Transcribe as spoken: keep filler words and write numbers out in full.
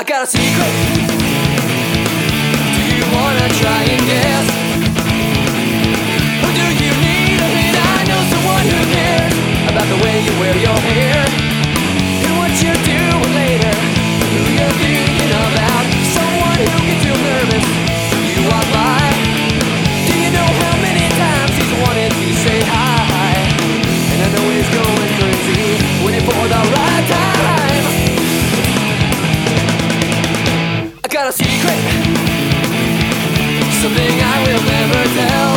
got a secret. Do you wanna try and guess? Or do you need a hint? I know someone who cares about the way you wear your hair and what you're doing later, who you're thinking about. Someone who gets you nervous when you walk by. Do you know how many times he's wanted to say hi? And I know he's going crazy, waiting for the right time. I got a secret, something I will never tell.